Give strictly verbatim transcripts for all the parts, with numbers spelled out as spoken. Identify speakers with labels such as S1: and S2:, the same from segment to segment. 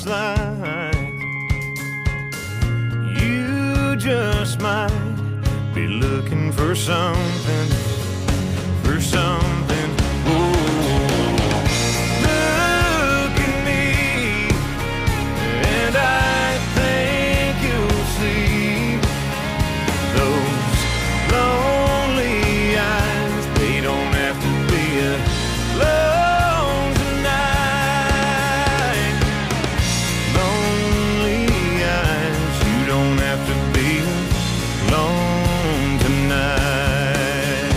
S1: like you just might be looking for something, for something. Ooh. Look at me, and I think you'll see those lonely eyes. They don't have to be alone tonight. Lonely eyes, you don't have to be alone tonight.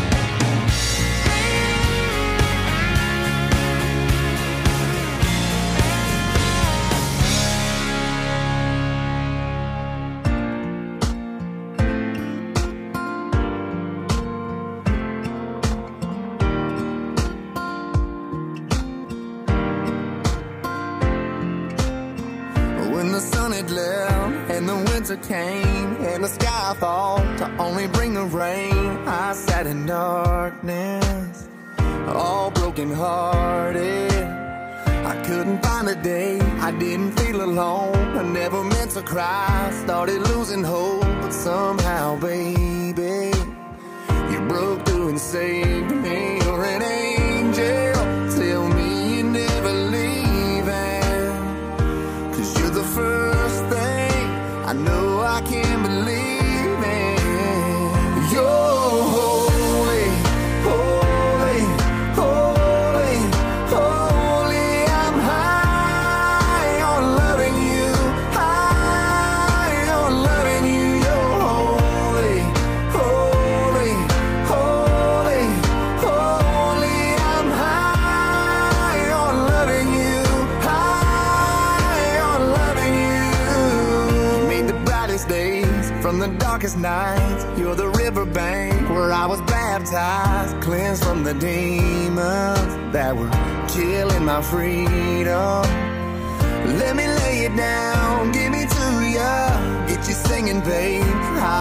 S2: When the sun had left and the winter came and the sky thought to only bring the rain, I sat in darkness, all broken hearted. I couldn't find a day I didn't feel alone. I never meant to cry, started losing hope, but somehow, baby, you broke through and saved me. You're an angel, tell me you're never leaving, 'cause you're the first thing I know I can't believe in. You're holy, holy, holy, holy. I'm high on loving you, high on loving you. You're holy, holy, holy, holy. I'm high on loving you, high on loving you. You made the brightest days from the darkest nights. You're the riverbank where I was baptized, cleansed from the demons that were killing my freedom. Let me lay it down, give me to ya, get you singing, babe.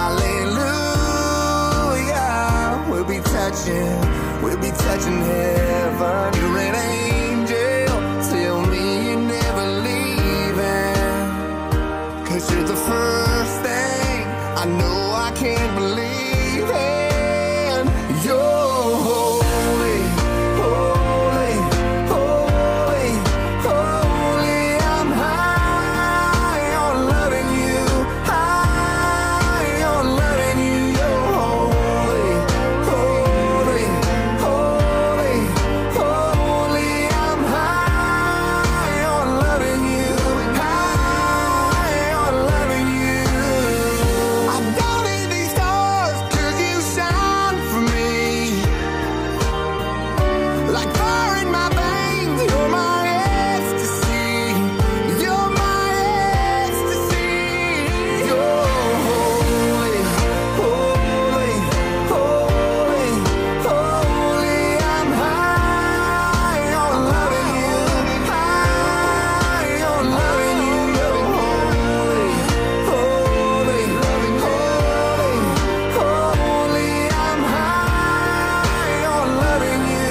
S2: Hallelujah. We'll be touching, we'll be touching heaven. You're an angel, tell me you're never leaving, 'cause you're the first thing I know I can't believe in. You're holy, holy, holy, holy. I'm high on loving you, high on loving you. You're holy, holy, holy, holy. I'm high on loving you, high on loving you. I don't need these stars 'cause you shine for me. Like fire in my veins, you're my ecstasy. You're my ecstasy. You're holy, holy, holy, holy. I'm high on loving you, high on loving you. You're holy, holy, holy, holy. I'm high on loving you,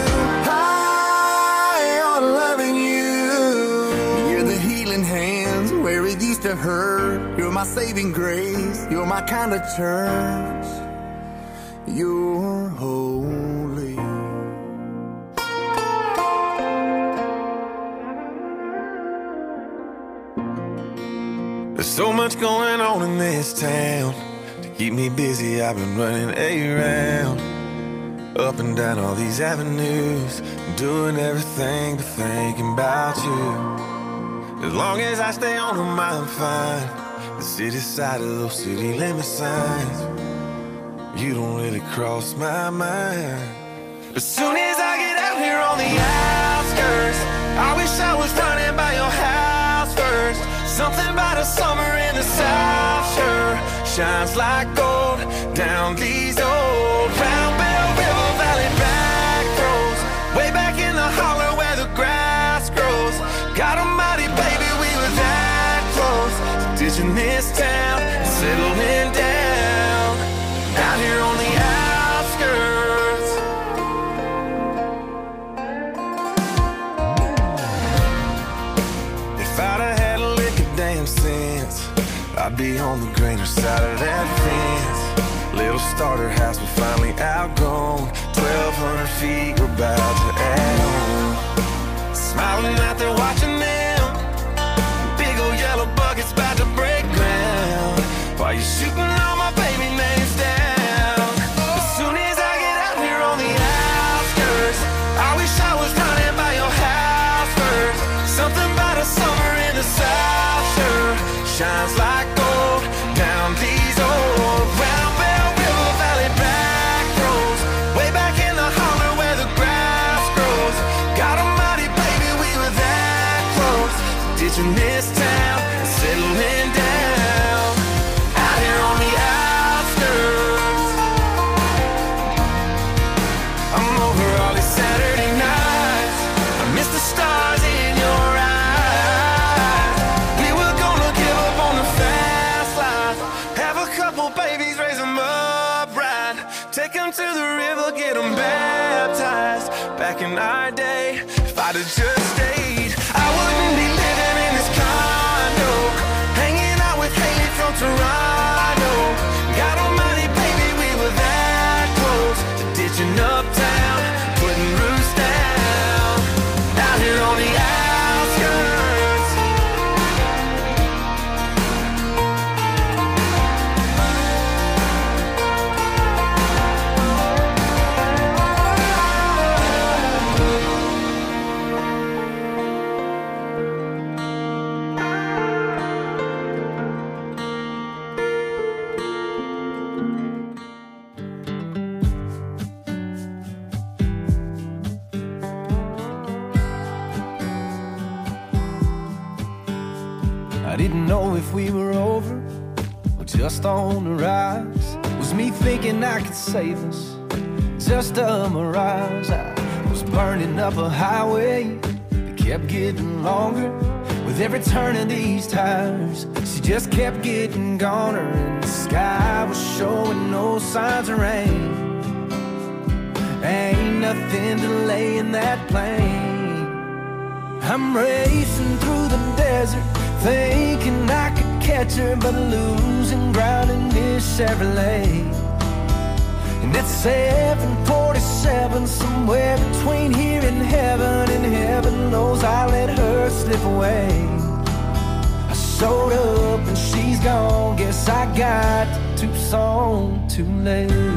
S2: high on loving you. You're the healing hands where it used to hurt. You're my saving grace. You're my kind of church. You're holy.
S1: There's so much going on in this town. To keep me busy, I've been running around, up and down all these avenues, doing everything but thinking about you. As long as I stay on them, I'm fine. The city side of those city limit signs, you don't really cross my mind. As soon as I get out here on the outskirts, I wish I was running by your house first. Something about a summer in the South sure shines like gold down these old Round Bell River Valley back roads, way back in the holler where the grass grows. God almighty, baby, we were that close to ditching this town and settling down out here on the outskirts. If I'd have had I'd be on the greener side of that fence. Little starter house we finally outgrown. Twelve hundred feet, we're about to add on. Smiling out there watching them. Big old yellow buckets about to break ground. While you're shooting all my baby names down. As soon as I get out here on the outskirts, I wish I was running by your house first. Something about a summer in the South sure shines like gold down these old round bell river valley back roads. Way back in the holler where the grass grows. God almighty, baby, we were that close. Ditching this town and settling down out here on the outskirts. I'm over all these Saturday nights. I miss the stars in your eyes. We were gonna give up on the fast life. Have a couple babies, raise them up right. Take them to the river, get them baptized. Back in our day, if I'd have just stayed, I wouldn't be living in this condo, hanging out with Haley from Toronto. God almighty, baby, we were that close to ditching uptown, putting roots down out here on the outskirts.
S3: I didn't know if we were over or just on the rise. Was me thinking I could save us, just a mirage. I was burning up a highway that kept getting longer. With every turn of these tires, she just kept getting goner. And the sky was showing no signs of rain. Ain't nothing delaying that plane. I'm racing through the desert, thinking I could catch her, but losing ground in this Chevrolet. And at seven forty-seven, somewhere between here and heaven, and heaven knows I let her slip away. I showed up and she's gone, guess I got to Tucson too late.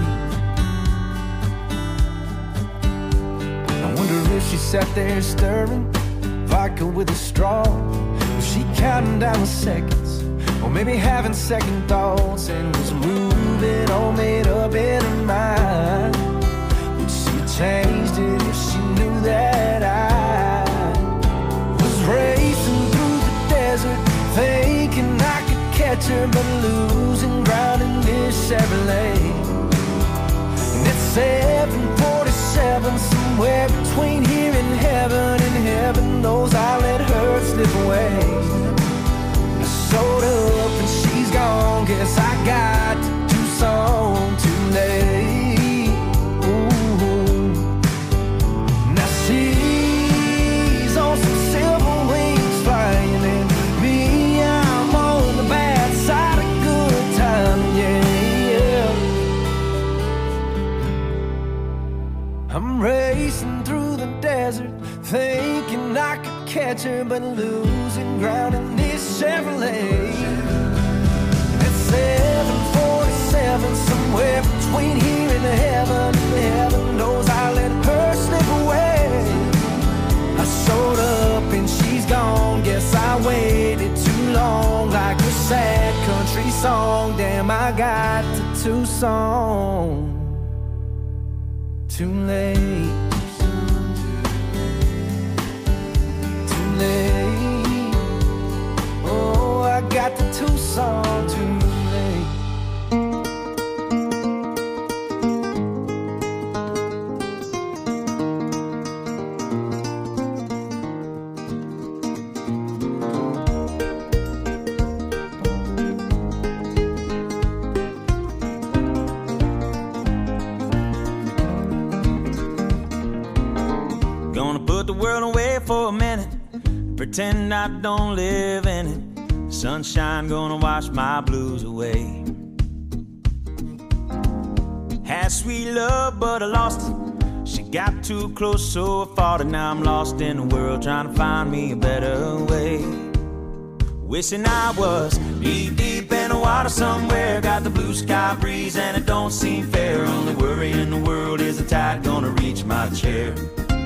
S3: I wonder if she sat there stirring vodka with a straw. Was she counting down the seconds, or maybe having second thoughts, and was moving all made up in her mind? Would she changed it if she knew that I was racing through the desert, thinking I could catch her, but losing ground in this Chevrolet? And it's seven forty-seven, somewhere between here and heaven, and heaven knows I let her slip away. I showed up and she's gone, guess I got to Tucson too late. Ooh. Now she's on some silver wings flying, and me, I'm on the bad side of good time, yeah, yeah. I'm racing through the desert, thinking I could catch her, but losing ground in this Chevrolet. At seven forty-seven, somewhere between here and heaven, and heaven knows I let her slip away. I showed up and she's gone, guess I waited too long, like a sad country song. Damn, I got to Tucson too late. Oh, I got to Tucson too late.
S4: Gonna put the world away for a minute, pretend I don't live in it. Sunshine gonna wash my blues away. Had sweet love, but I lost it. She got too close, so I fought it. Now I'm lost in the world, trying to find me a better way. Wishing I was deep, deep in the water somewhere. Got the blue sky breeze and it don't seem fair. Only worry in the world is the tide gonna reach my chair.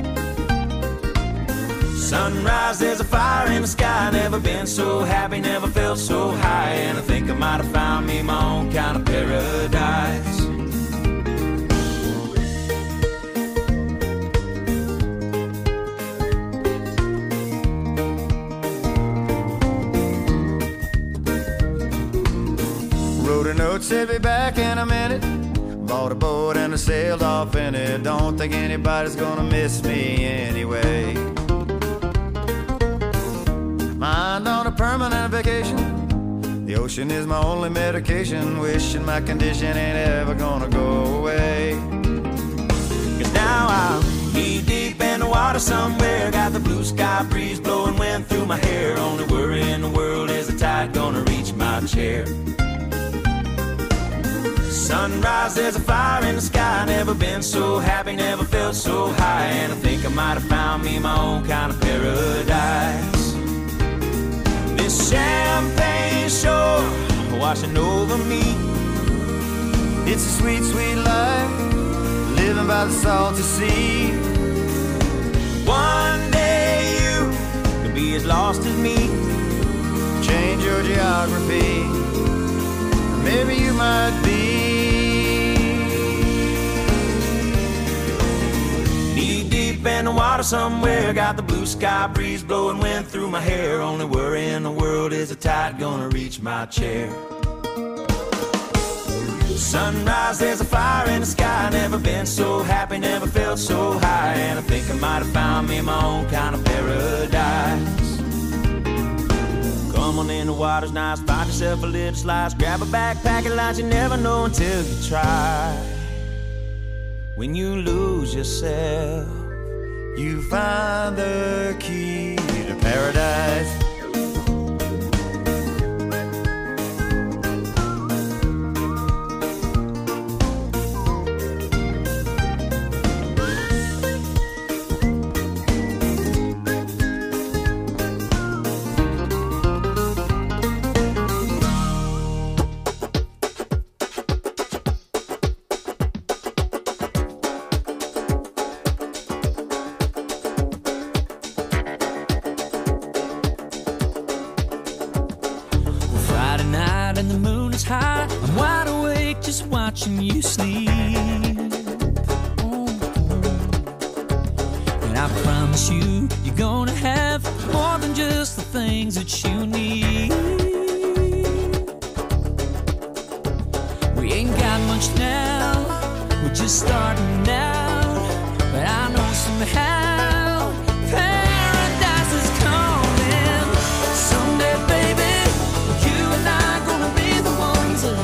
S4: Sunrise, there's a fire in the sky. Never been so happy, never felt so high. And I think I might have found me my own kind of paradise.
S5: Wrote a note, said be back in a minute. Bought a boat and I sailed off in it. Don't think anybody's gonna miss me anyway. Mind on a permanent vacation. The ocean is my only medication. Wishing my condition ain't ever gonna go away.
S4: Cause now I'm knee deep in the water somewhere. Got the blue sky breeze blowing wind through my hair. Only worry in the world is the tide gonna reach my chair. Sunrise, there's a fire in the sky. Never been so happy, never felt so high. And I think I might have found me my own kind of paradise. This champagne shore washing over me.
S5: It's a sweet, sweet life, living by the salty sea.
S4: One day you could be as lost as me.
S5: Change your geography, maybe you might be.
S4: Knee deep in the water somewhere. Got the blue sky breeze blowing wind through my hair. Only worry in the world is the tide gonna reach my chair. Sunrise, there's a fire in the sky. Never been so happy, never felt so high. And I think I might have found me my own kind of paradise. Come on in, the water's nice. Find yourself a little slice. Grab a backpack and lunch. You never know until you try. When you lose yourself,
S5: you find the key to paradise.
S6: Watching you sleep. And I promise you, you're gonna have more than just the things that you need. We ain't got much now, we're just starting out. But I know somehow paradise is coming. Someday, baby, you and I gonna be the ones that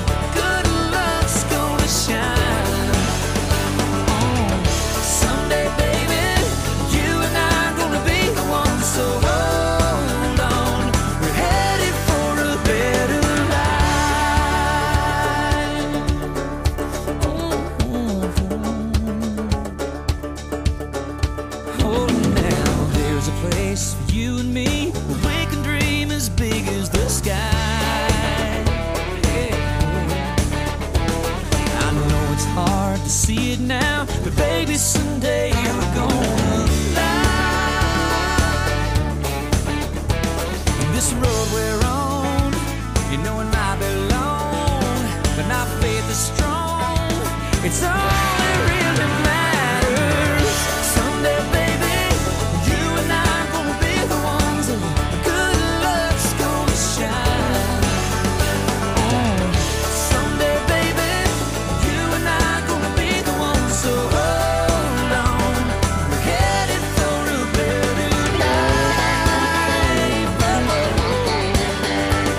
S6: shine. Oh, someday, baby, you and I are gonna be the ones. So hold on, we're headed for a better life. Oh, oh, now there's a place for you and me where we can dream as big as the sky. Hard to see it now, but baby, someday we're gonna fly. This road we're on, you know it might be long, but our faith is strong. It's all that really matters. Someday, baby, you and I are gonna be the ones that good luck's gonna shine. Oh, someday, baby, you and I are gonna be the ones. So hold on, we're headed for a better life.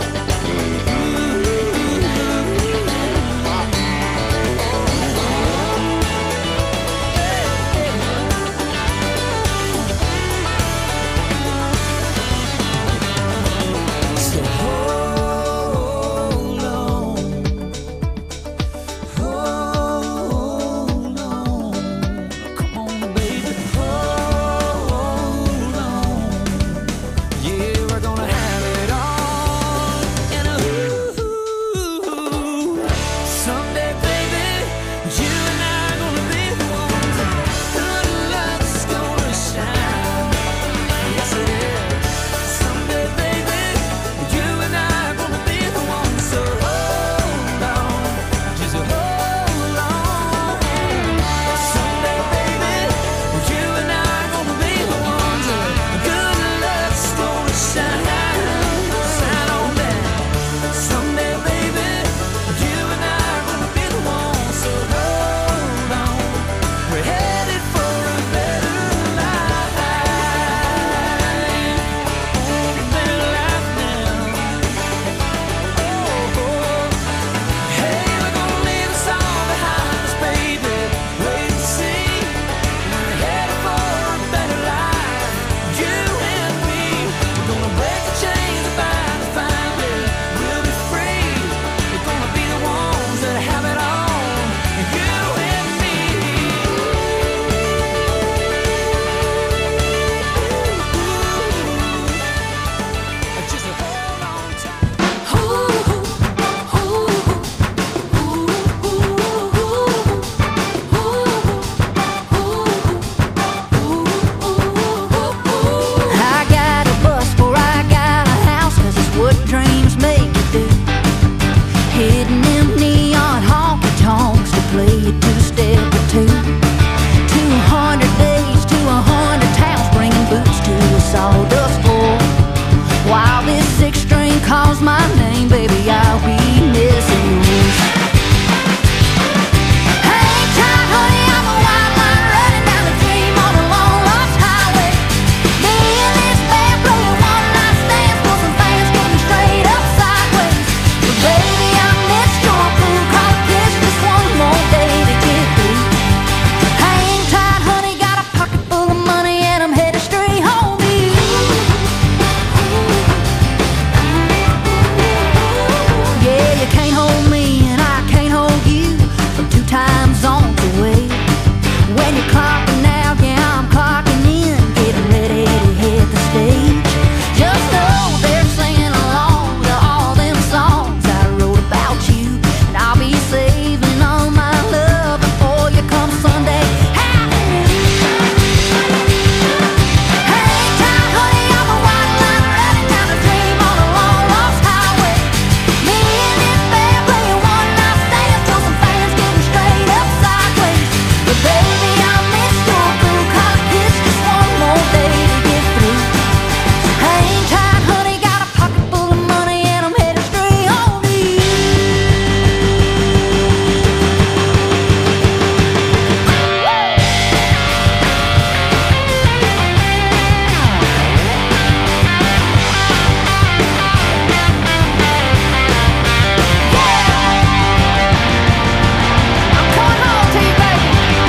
S6: Ooh.
S7: calls my name, baby, I'll be missing you. Hang tight, honey, I'm a wild line running down the dream on a long lost highway. Me and this band playing one night stands for some fans getting straight up sideways. But baby, I missed your blue collar kiss, just one more day to get through. Hang tight, honey, got a pocket full of money and I'm headed straight home to you. Yeah, you can't hold me and I can't hold you from two time zones away. When you're clocking out, yeah, I'm clocking in, getting ready to hit the stage. Just know they're singing along to all them songs I wrote about you, and I'll be saving all my love before you come Sunday. Hang tight, honey, I'm a white line running down the dream on a long lost highway. Me and this band playing one night stands till some fans getting straight up sideways. But baby, I missed your blue collar kiss, just one more day to get through. Hang tight, honey, got a pocket full of money and I'm headed straight home to you. I'm coming home to you, baby.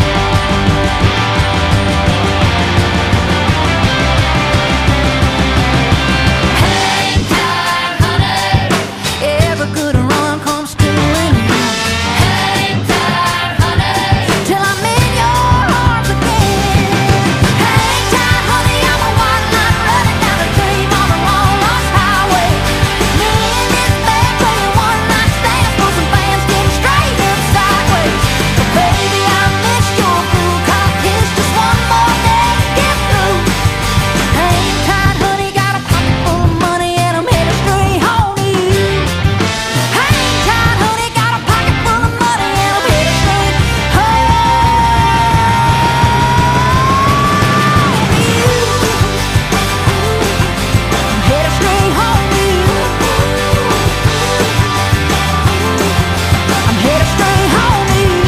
S7: Hang tight, honey. Every good run comes to an end. Hang tight, honey, till I'm in your arms again. Hang tight, honey, I'm a white line running down the dream on a long lost highway. Me and this band playing one night stands for some fans getting straight up sideways. But baby, I missed your blue collar kiss, just one more day to get through. Hang tight, honey, got a pocket full of money and I'm headed straight home to you. Hang tight, honey, got a pocket full of money and I'm headed straight home to you. I'm headed straight home to you. I'm headed straight home to you.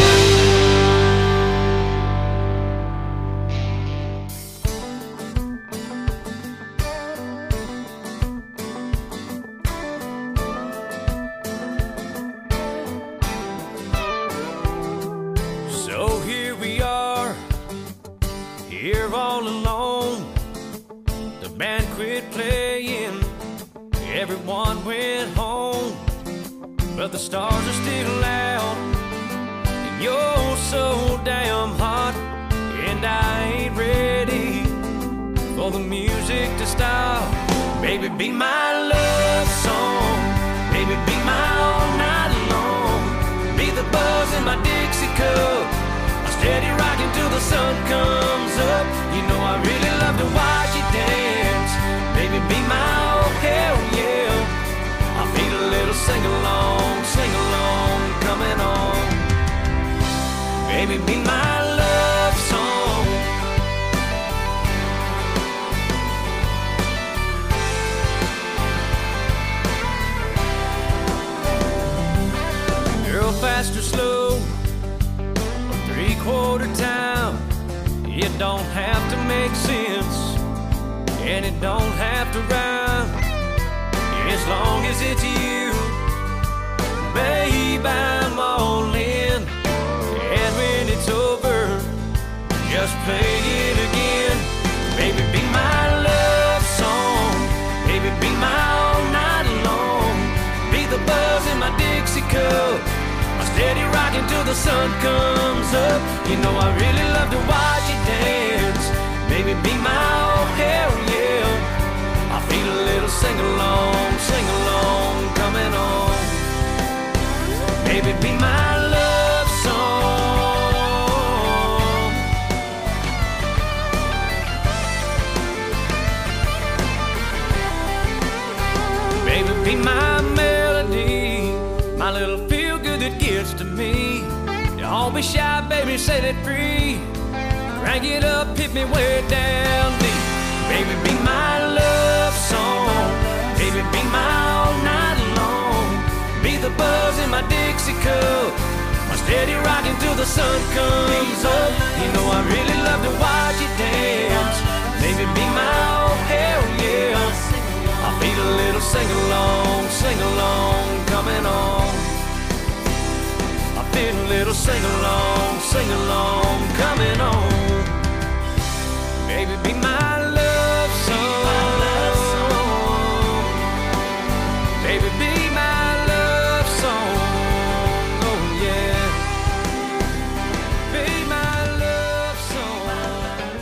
S4: So here we are, here all alone. The band quit playing, everyone went home. But the stars are still out, and you're so damn hot. And I ain't ready for the music to stop. Baby, be my love song. Baby, be my all night long. Be the buzz in my Dixie cup. I'm steady rocking till the sun comes up. You know I really love to watch you dance. Baby, be my oh hell yeah. I feel a little sing along, sing along, coming on. Baby, be my love song. Girl, fast or slow, three quarter time. It don't have to make sense, and it don't have to rhyme. As long as it's you, babe, I'm all in. And when it's over, just play it again. Baby, be my love song. Baby, be my all night long. Be the buzz in my Dixie cup. I'm steady rocking till the sun comes up. You know I really love to watch you dance. Baby, be my oh hell yeah. I feel a little sing along, sing along, coming on. Baby, be my love song. Baby, be my melody, my little feel good that gets to me. Don't be shy, baby, set it free. Crank it up, hit me way down deep. Baby, be my love song. Baby, be my all night
S6: cup, while steady rocking till the sun comes up. You know I really love to watch you dance. Maybe be my old hell yeah. I feel a little sing-along, sing-along coming on. I feel a little sing-along, sing-along coming on. Baby, be my love song. Baby, be my love song. Oh yeah. Be my love song.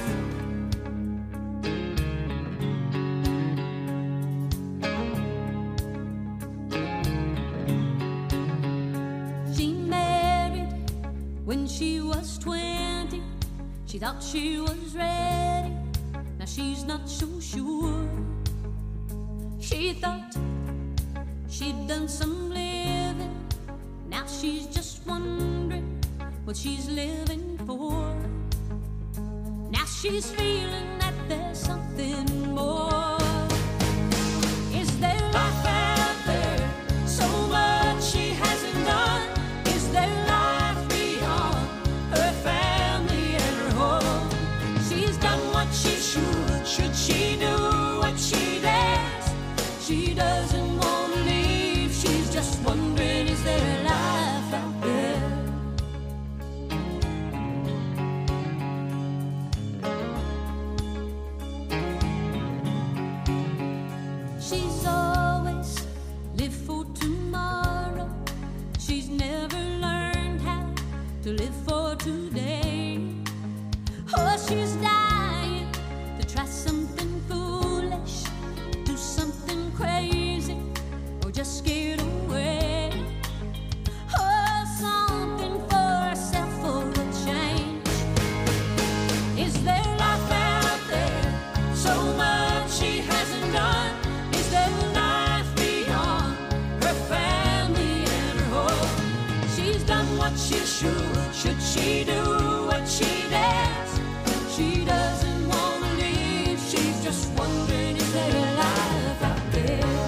S7: She married when she was twenty. She thought she was ready. Now she's not so sure. She thought she'd done some living. Now she's just wondering what she's living for. Now she's feeling that there's something more. Is there life out there? So much she hasn't done. Is there life beyond her family and her home? She's done what she should. Should she do what she dares? She doesn't want to leave. She's just wondering, is there a life out there? She's always lived for tomorrow. She's never learned how to live for today. Oh, she's dying to try something foolish, do something crazy, or just get away. Oh, something for herself for a change. Is there life out there? So much she hasn't done. Is there life beyond her family and her home? She's done what she should. Should she do what she dares? She doesn't want to leave. She's just wondering, is there a life out there?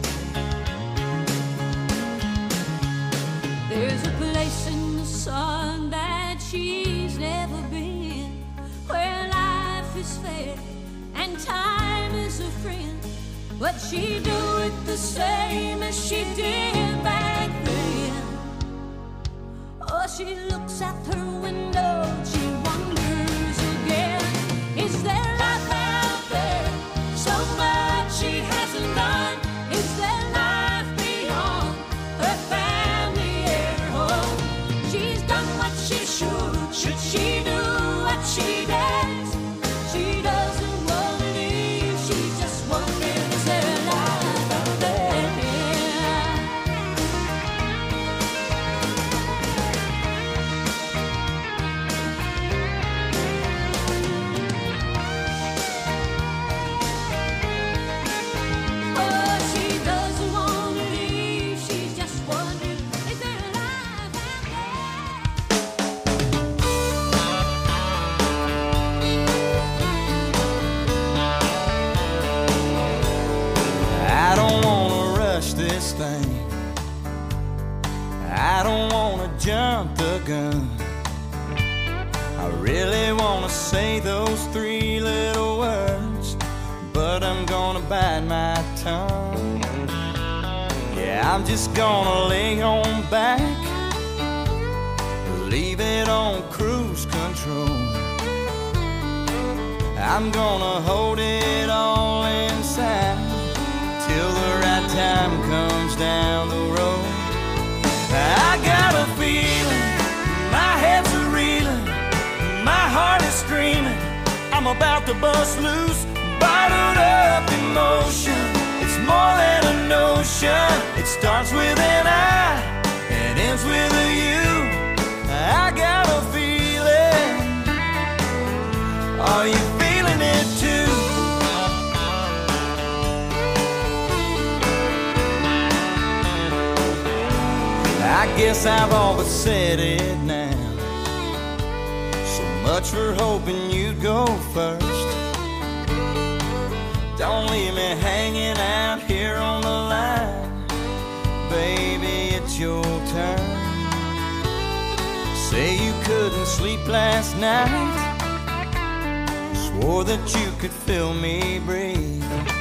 S7: There's a place in the sun that she's never been, where life is fair and time is a friend. But she do it the same as she did back then. Oh, she looks out her window, she wonders again. Is there life out there? So much she hasn't done. Is there life beyond her family and her home? She's done what she should. Should she do what she dares? She doesn't want to leave. She's just wondering, is there life out there? Oh, she doesn't want to leave. She's just wondering, is there a life out there?
S6: I don't wanna rush this thing. I don't wanna jump the gun. I really wanna say those three little words, but I'm gonna bite my tongue. Yeah, I'm just gonna lay on back, leave it on cruise control. I'm gonna hold it all inside till the right time comes down the road. I got a feeling, my head's a reeling, my heart is screaming, I'm about to bust loose, bottled up emotion. It's more than a notion. It starts with an I and ends with a you. I got a feeling. Are you feeling it too? I guess I've all but said it now. So much for hoping you'd go first. Don't leave me hanging out here on the line. Baby, it's your turn.
S4: couldn't sleep last night. Swore that you could feel me breathe.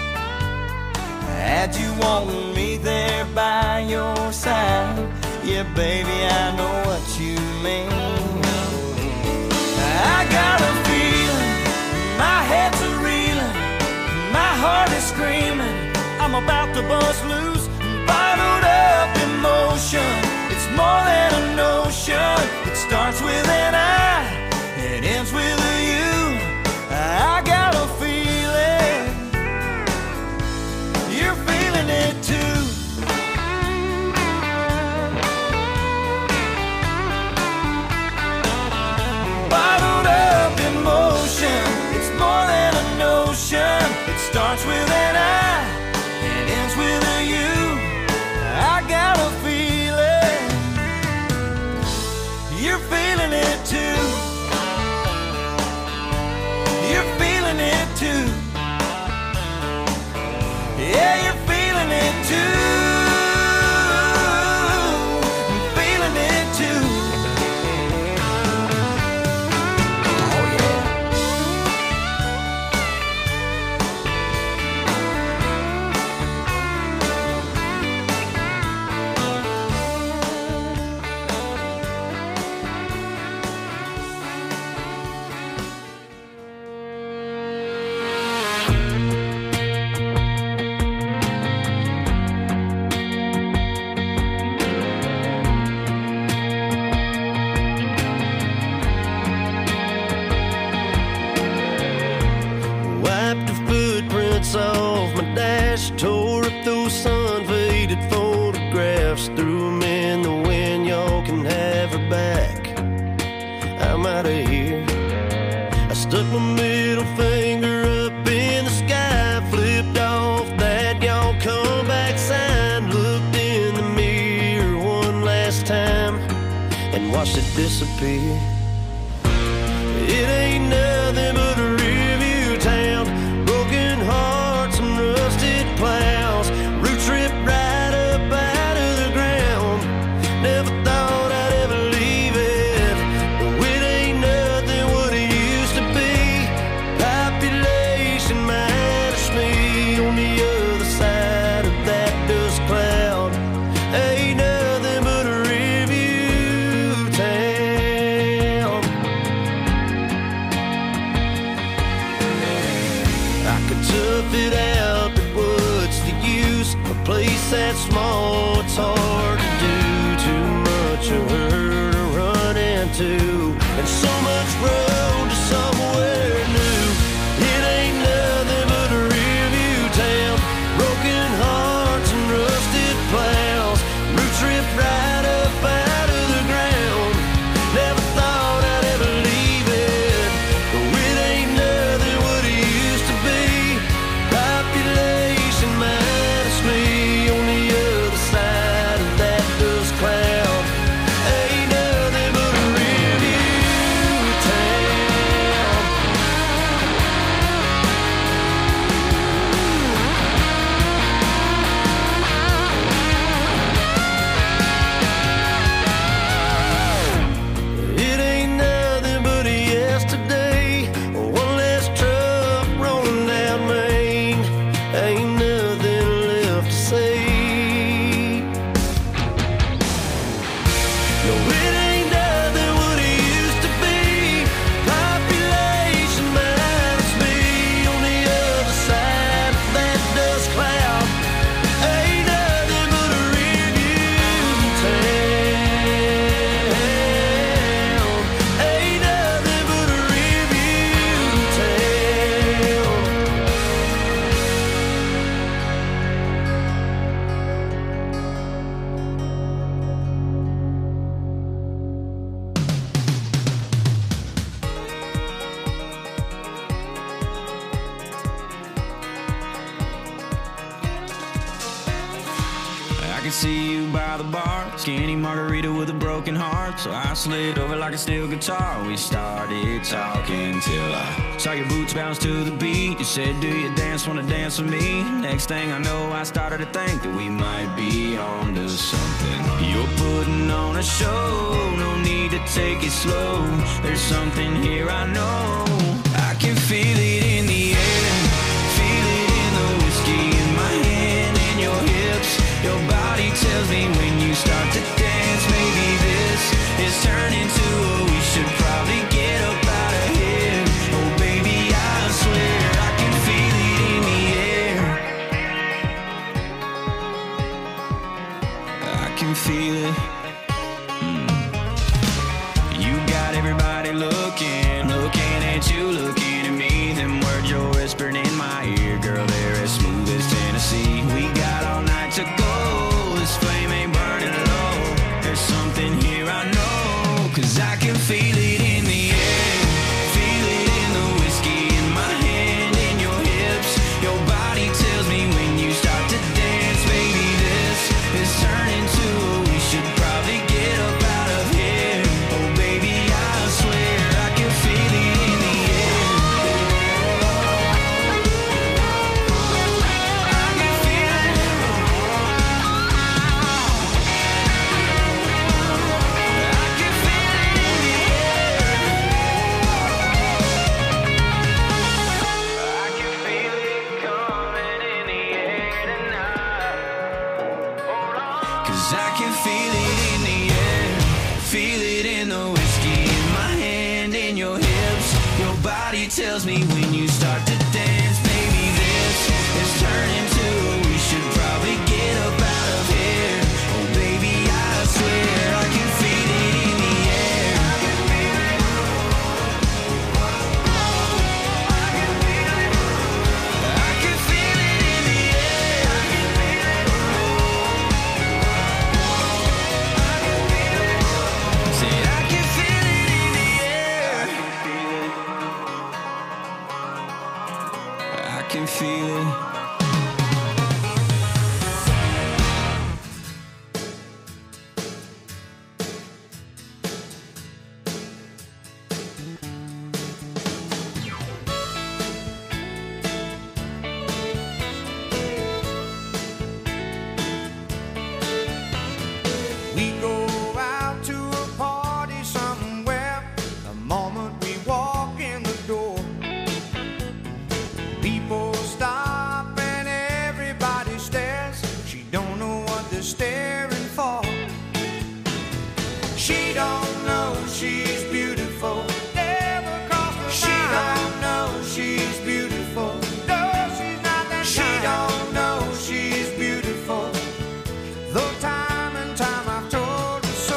S4: Had you wanting me there by your side. Yeah, baby, I know what you mean. I got a feeling, my head's a reeling, my heart is screaming. I'm about to bust loose, bottled up emotion. It's more than a notion. It starts with an I, it ends with a you. I got a feeling, you're feeling it too. Bottled up emotion, it's more than a notion. It starts with an I, it ends with a you. I got a feeling, you're feeling it too. You're feeling it too. Yeah, you're feeling it too. I'm feeling it too. Oh yeah.
S8: Wiped the footprints off my dash, tore up those sun-faded photographs, threw 'em in the wind. Y'all can have her back. I'm out of here. I stuck my middle finger up in the sky, flipped off that y'all come back sign, looked in the mirror one last time, and watched it disappear. It ain't nothing but a review town, broken hearts and rusted plows, roots ripped right up out of the ground. Never thought I'd ever leave it. No, it ain't nothing what it used to be. Population minus me on the other side of that dust cloud. Ain't nothing but a review town. I could tough it out, but what's the use? A place that small, it's hard to do. Too much of her to run into, and so much road to somewhere new. It ain't nothing but a review town, broken hearts and rusted plows, roots ripped right up out of the ground. Never thought I'd ever leave it. No, it ain't nothing what it used to be. Population minus me on the other side of that dust cloud. Ain't nothing but a review town.
S4: could see you by the bar, skinny margarita with a broken heart. So I slid over like a steel guitar. We started talking till I saw your boots bounce to the beat. You said, do you dance, wanna dance with me? Next thing I know, I started to think that we might be on to something. You're putting on a show, no need to take it slow. There's something here I know. I can feel it in the air, feel it in the whiskey in my hand and your hips. Your body tells me when you start to dance, maybe this is turning to a we should probably get up out of here. Oh baby, I swear I can feel it in the air. I can feel it. Mm. You got everybody looking, looking at you, looking at me. Them words you're whispering in my ear, girl, they're as smooth as Tennessee. We got all night to go, this flame ain't burning low. There's something here I know, cause I can feel it in the air, feel it in the whiskey in my hand and your hips. Your body tells me when you start to dance, baby, this is turning to a we should probably get up out of here. Oh baby, I swear I can feel it in the air. I can feel it. I can feel it in the air. I can feel it coming in the air tonight. Hold on. Cause I can feel it in the air, feel it in the whiskey in my hand and your hips. Your body tells me when you start to dance, maybe this is turning to a we should probably get up out of here. Oh baby, I swear I can feel it in the air. I can feel it. I can feel it in the air. I can feel it. Said I can feel it in the air. I can feel it.
S3: We go out to a party somewhere. The moment we walk in the door, people stop and everybody stares. She don't know what they're staring for. She don't know she's beautiful. Never crossed her mind. She don't know she's beautiful. No, she's not that kind. She don't know she's beautiful. Though time and time I've told her so.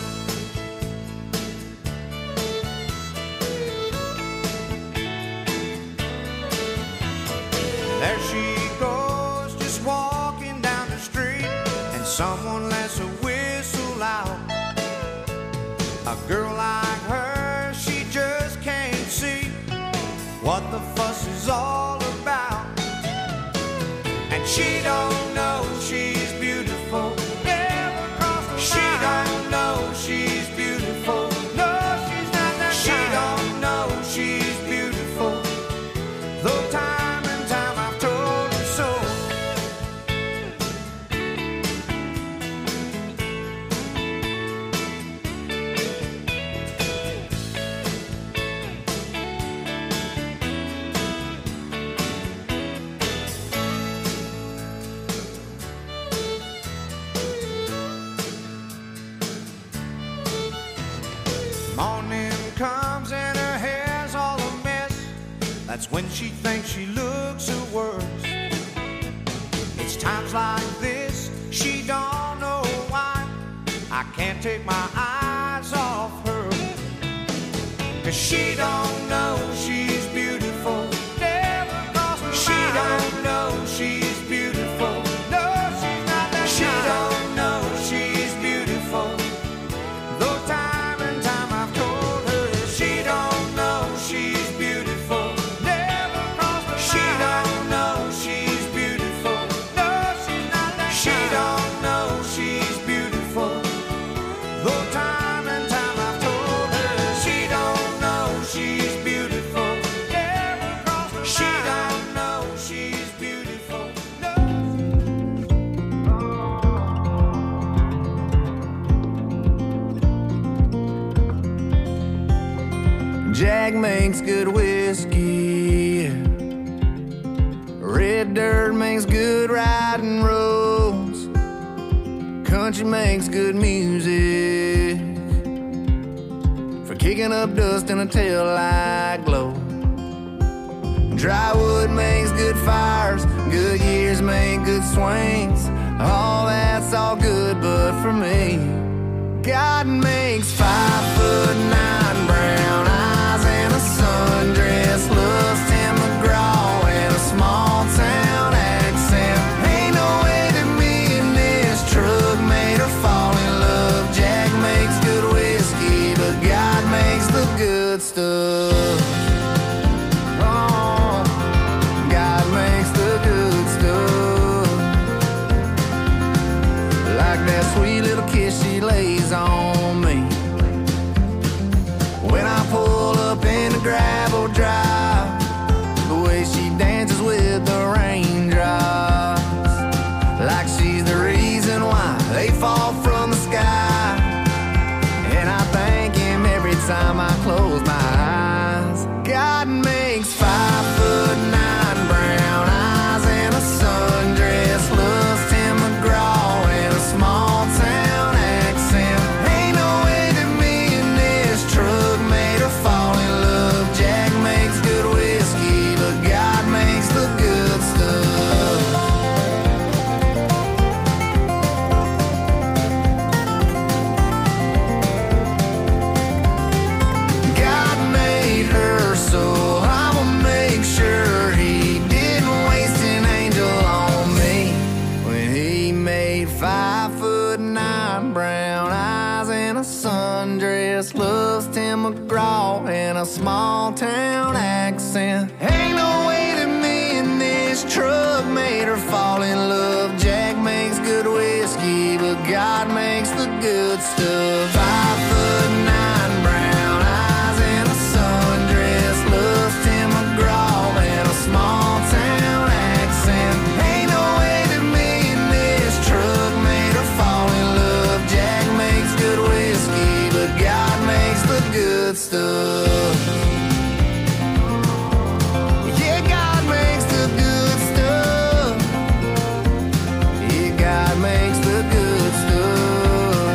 S3: There she goes, just walking down the street, and someone lets a whistle out. A girl like her, she just can't see what the fuss is all about. And she don't know she's beautiful. Never crossed her mind. She don't know she's beautiful. No, she's not that kind. She don't know she's beautiful. Though time and time I've told her so. Morning comes and her hair's all a mess. That's when she thinks she looks her worst. It's times like this, she don't know why I can't take my eyes off her. Cause she don't know she's beautiful. Never crossed her mind. She don't know she's beautiful. No, she's not that kind. She don't know she's beautiful. Though time and time I've told her she don't know she's beautiful. Never crossed her mind. She don't know she's beautiful. No, she's not that kind. She don't know
S2: makes good whiskey. Red dirt makes good riding roads. Country makes good music for kicking up dust in a taillight glow. Dry wood makes good fires. Good years make good swings. All that's all good, but for me, God makes five foot nine brown eyes and a sundress, loves Tim McGraw and a small town accent. Ain't no way that me and this truck made her fall in love. Jack makes good whiskey, but God makes the good stuff. Oh, God makes the good stuff. Like that sweet little kiss she lays on me when I pull up in the gravel drive. The way she dances with the raindrops, like she's the reason why they fall from the sky. And I thank him every time I close my eyes. God makes five foot nine brown eyes and a sundress, loves Tim McGraw and a small town accent. Ain't no way that me and this truck made her fall in love. Jack makes good whiskey, but God makes the good stuff. God made her, so I'ma make sure he didn't waste an angel on me when he made five foot nine brown eyes and a sundress, loves Tim McGraw and a small town accent. Ain't no way that me and this truck made her fall in love. Jack makes good whiskey, but God makes the good stuff. Five foot nine brown eyes and a sundress, loves Tim McGraw and a small town accent. Ain't no way that me and this truck made her fall in love. Jack makes good whiskey, but God makes the good stuff. Yeah, God makes the good stuff. Yeah, God makes the good stuff.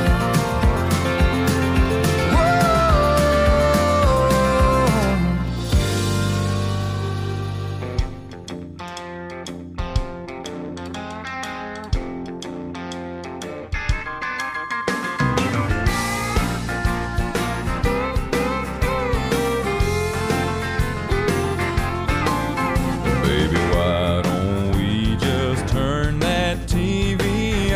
S9: Baby, why don't we just turn that T V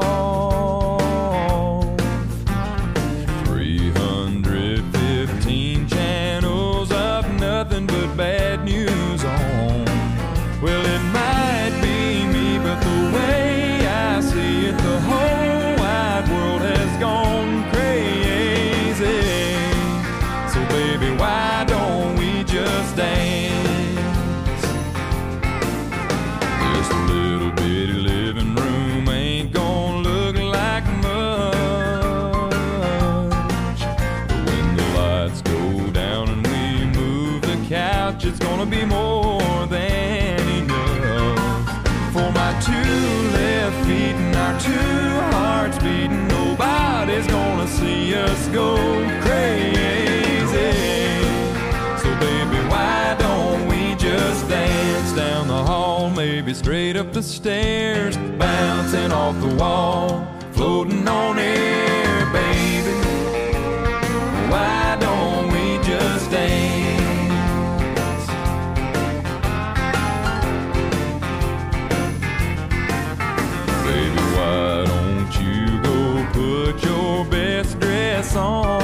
S9: off? three hundred fifteen channels of nothing but bad news on. Well, it might be me, but the way I see it, the whole wide world has gone crazy. So baby, why don't we just dance? This little bitty living room ain't gonna look like much. But when the lights go down and we move the couch, it's gonna be more than enough. For my two left feet and our two hearts beating, nobody's gonna see us go crazy. So baby, why don't we just dance down the hall, maybe straight up the stairs, bouncing off the wall, floating on air, baby. Why don't we just dance? Baby, why don't you go put your best dress on?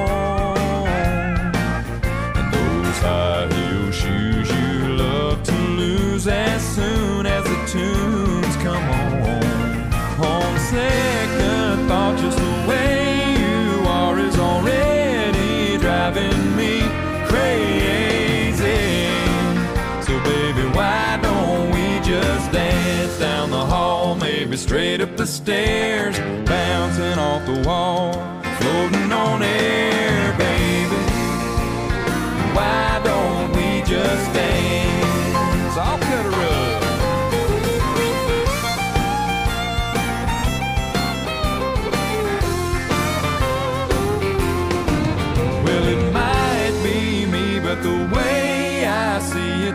S9: High heel shoes you love to lose as soon as the tunes come on. On second thought, just the way you are is already driving me crazy. So baby, why don't we just dance down the hall, maybe straight up the stairs, bouncing off the wall, floating on air, baby. Why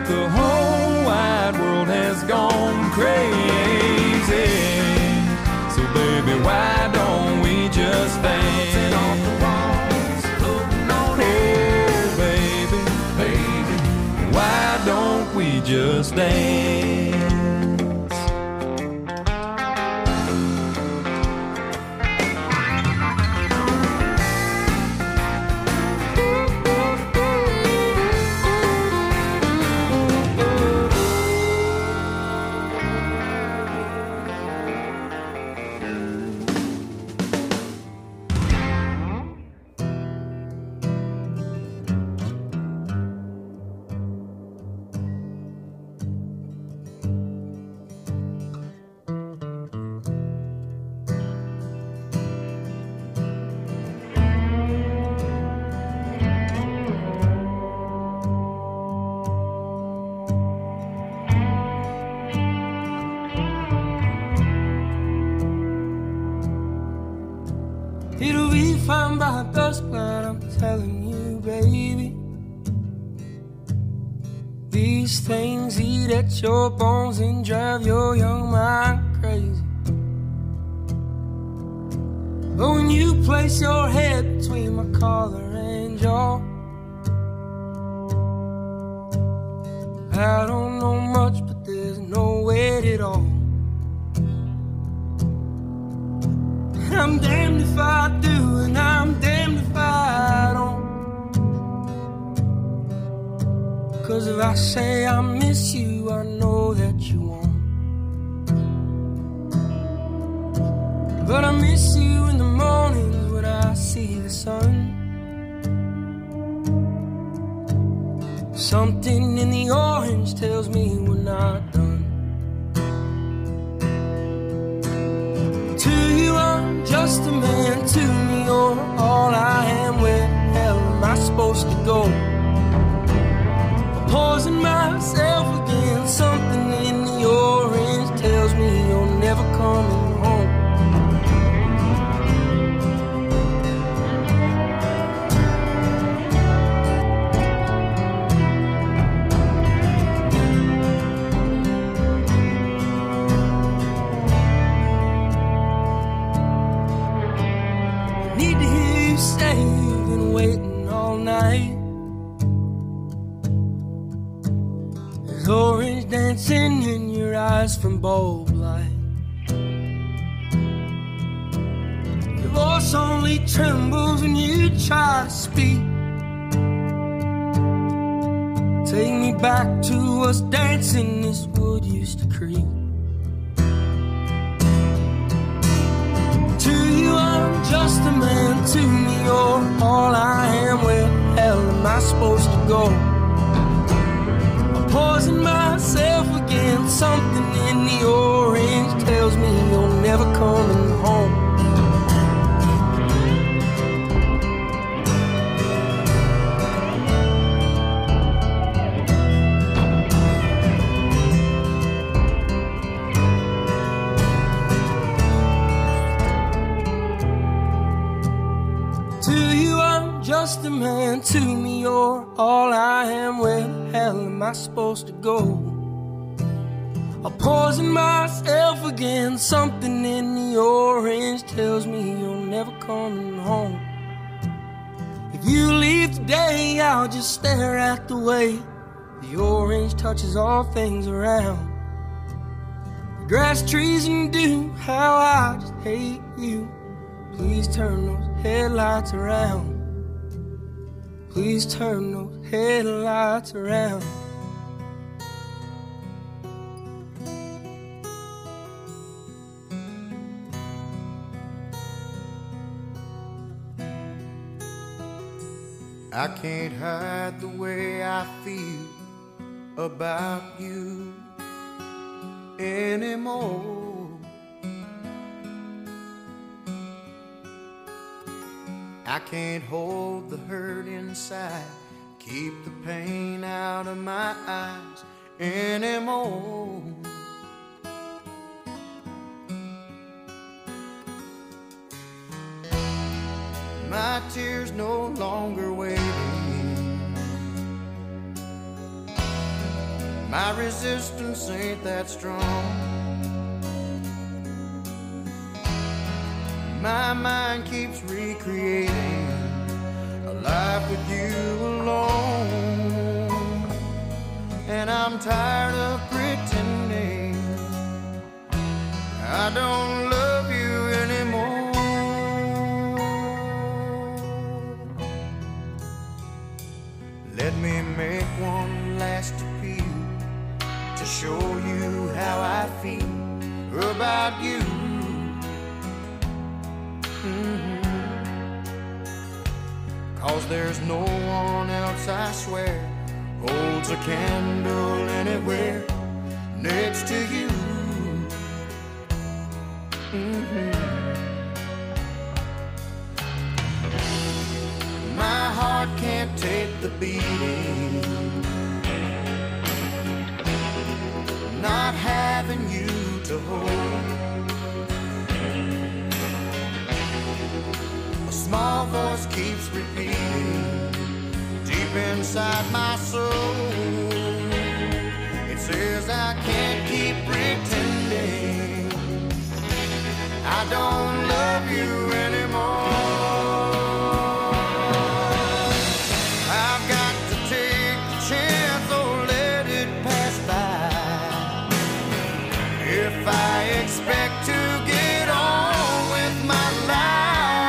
S9: the whole wide world has gone crazy. So baby, why don't we just dance? Oh baby, baby, why don't we just dance?
S10: It'll be fine by dusk, but I'm telling you, baby, these things eat at your bones and drive your young mind crazy. But when you place your head between my collar and jaw, I don't know much, but there's no weight at all. I'm damned if I do, and I'm damned if I don't. 'Cause if I say I miss you, I know that you won't. But I miss you in the mornings when I see the sun. Something in the orange tells me we're not done. To you I'm just a man, to me you're all I am. Where the hell am I supposed to go? Opposing myself against something in the orange tells me you're never coming home. Need to hear you say you've been waiting all night. There's orange dancing in your eyes from bulb light. Your voice only trembles when you try to speak. Take me back to us dancing this wood used to creep. To you I'm just a man, to me you're all I am. Where the hell am I supposed to go? Opposing myself against something in the orange tells me you're never coming home. Just a man, to me you're all I am. Where the hell am I supposed to go? Opposing myself against something in the orange tells me you're never coming home. If you leave today, I'll just stare at the way the orange touches all things around. The grass, trees, and dew, how I just hate you. Please turn those headlights around. Please turn those headlights around.
S5: I can't hide the way I feel about you anymore. I can't hold the hurt inside, keep the pain out of my eyes anymore. My tears no longer waiting. My resistance ain't that strong. My mind keeps recreating a life with you alone, and I'm tired of pretending I don't love you anymore. Let me make one last appeal to show you how I feel about you. Mm-hmm. 'Cause there's no one else, I swear, holds a candle anywhere next to you. Mm-hmm. My heart can't take the beating, not having you to hold. A small voice keeps repeating deep inside my soul. It says I can't keep pretending I don't love you anymore. I've got to take the chance or let it pass by. If I expect to get on with my life,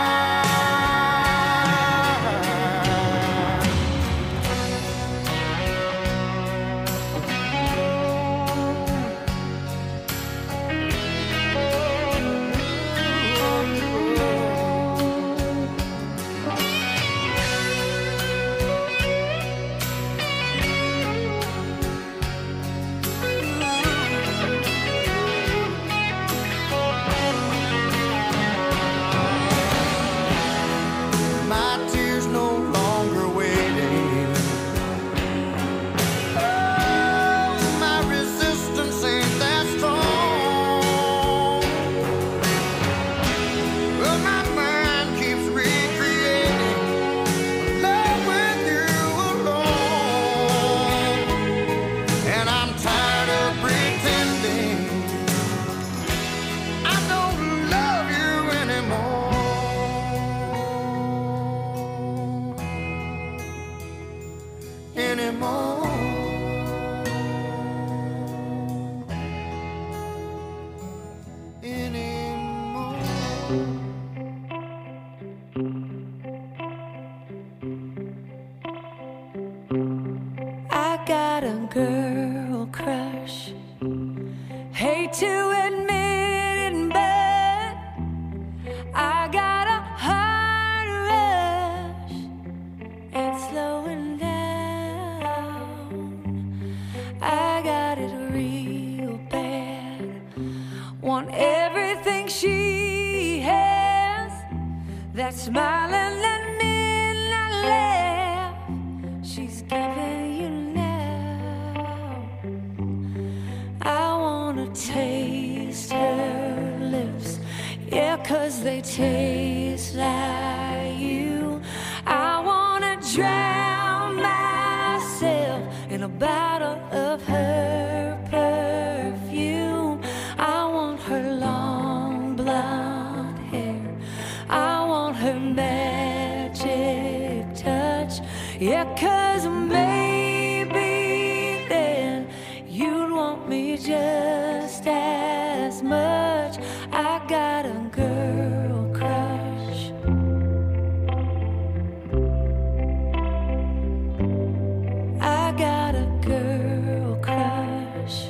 S7: girl crush. Hate to admit it, but I got a heart rush. It's slowing down. I got it real bad. Want everything she has. That smiling and midnight laugh she's giving you now. I wanna taste her lips, yeah, 'cause they taste like you. I wanna drown myself in a bottle of her perfume. I want her long blonde hair, I want her magic touch, yeah, 'cause maybe then you'd want me just as much. I got a girl crush. I got a girl crush.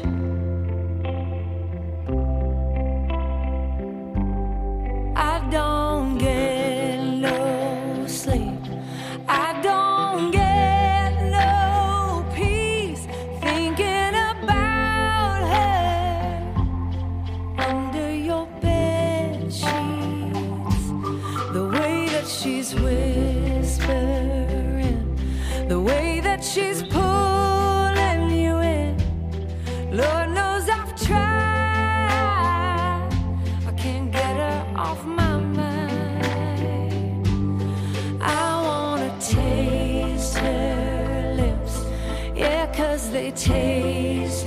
S7: I don't get no sleep. I don't get no peace thinking about her under your bed sheets. The way that she's whispering, the way that she's pulling you in. Lord knows I've tried, I can't get her off my mind. I wanna taste her lips, yeah, 'cause they taste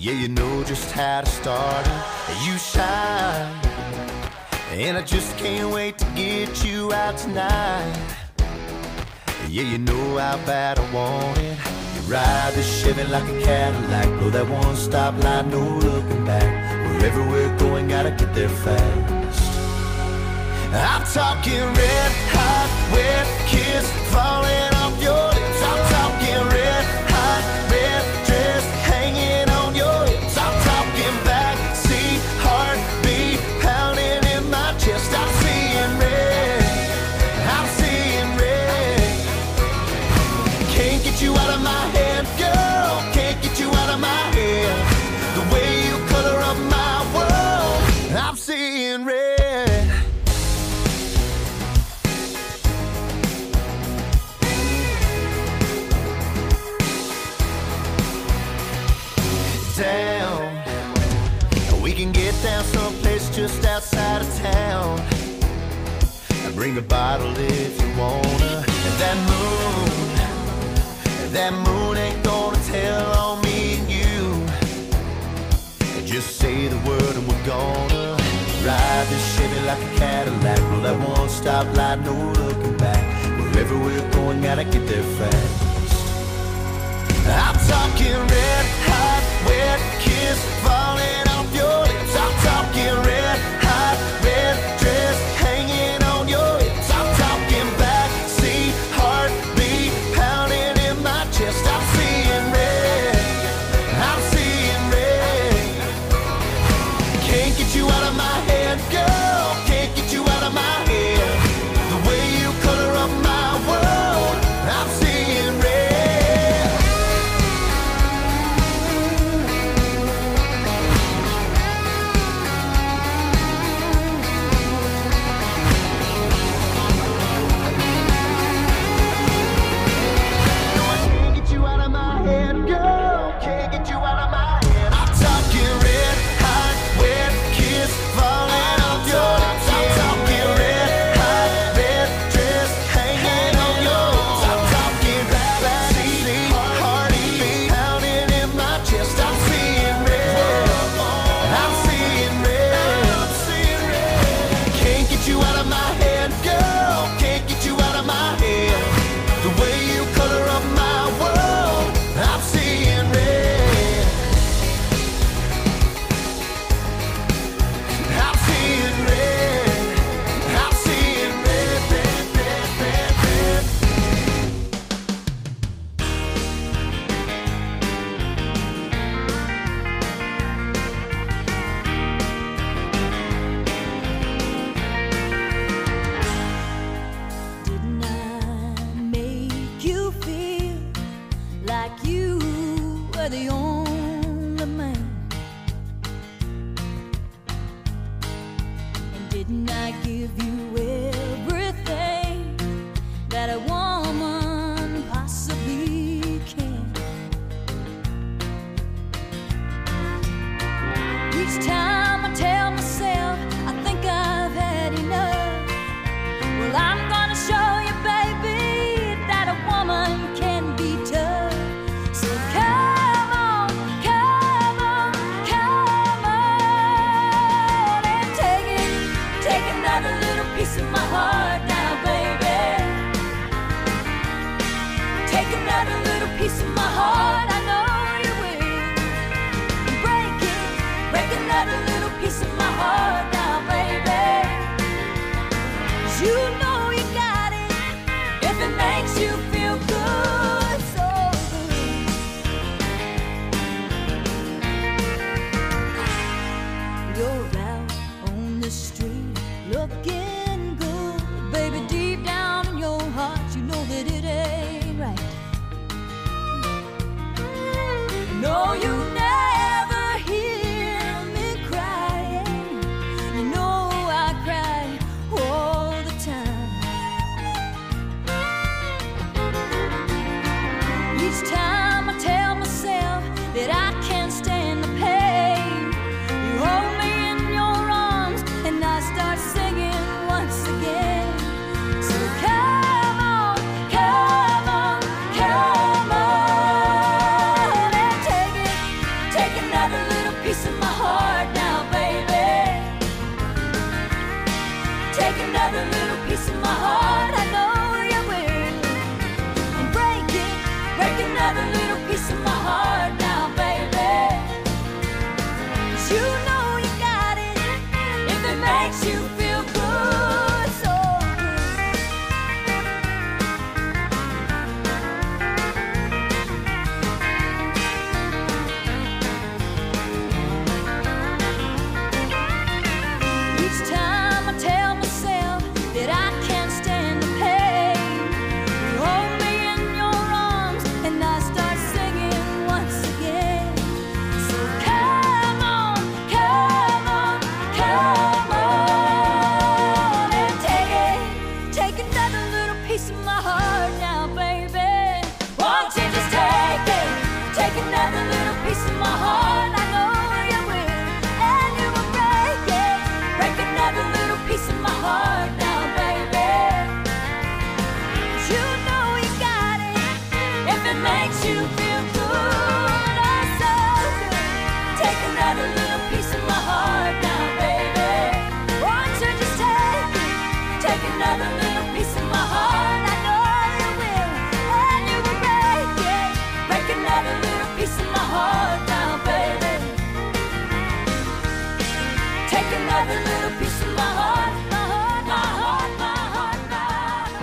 S5: Yeah, you know just how to start it. You shine, and I just can't wait to get you out tonight. Yeah, you know how bad I want it. You ride the Chevy like a Cadillac, blow that one stop light, no looking back. Wherever we're going, gotta get there fast. I'm talking red hot, wet kiss falling off your lips. I'm talking red hot, red dress hanging on your hips. I'm talking backseat heartbeat pounding in my chest. I'm seeing red, I'm seeing red. Can't get you out of my head, girl. Can't get you out of my head. The way you color up my world, I'm seeing red. Down, we can get down someplace just outside of town. Bring a bottle if you wanna. And that moon, that moon ain't gonna tell on me and you. Just say the word and we're gonna ride this Chevy like a Cadillac, roll that one stop light, no looking back. Wherever we're going, gotta get there fast. I'm talking red hot, wet kiss falling off your lips. I'm talking red hot, red dress hanging on your hips. I'm talking backseat heartbeat pounding in my chest. I'm seeing red, I'm seeing red. Can't get you out of my head, girl. Can't get you out of my head. The way you color up my world, I'm seeing red.
S7: You're out on the street looking good. another little piece of my heart. I know you will. And break it, break another little piece of my heart now, baby. 'Cause you know you got it if it makes you feel good, so good. Each time I tell myself that I can't stand the pain, you hold me in your arms and I start singing once again. So come on, come on, come on and take it, take another little piece of my heart now, baby. Won't you just take it, take another little piece of my heart? I know you will, and you will break it, break another little piece of my heart now, baby. 'Cause you know you got it if it makes you feel good, oh so good. Take another little piece of my heart now, baby. Won't you just take it, take another little